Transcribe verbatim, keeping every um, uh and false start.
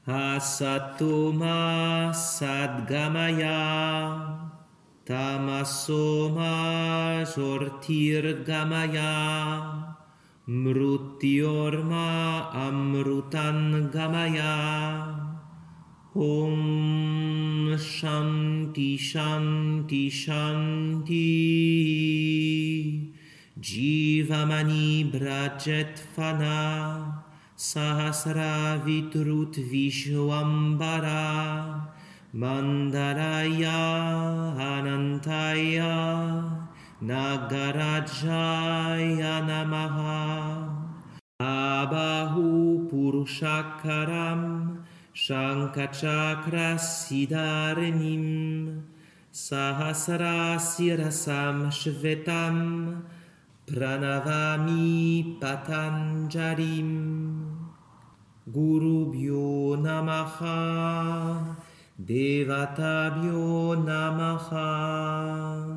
Asatoma sadgamaya tamasoma jortirgamaya mrutyorma amrutan gamaya. Om Shanti Shanti Shanti. Jivamani Brajet Fana Sahasra Vitrut Vishwambara Mandaraya Anantaya Nagarajaya Namaha. Abahu Purushakaram Shankachakra Siddharenim Sahasra Sirasam Shvetam Pranavami Patanjalim. Gurubhyo Namaha Devatabhyo Namaha.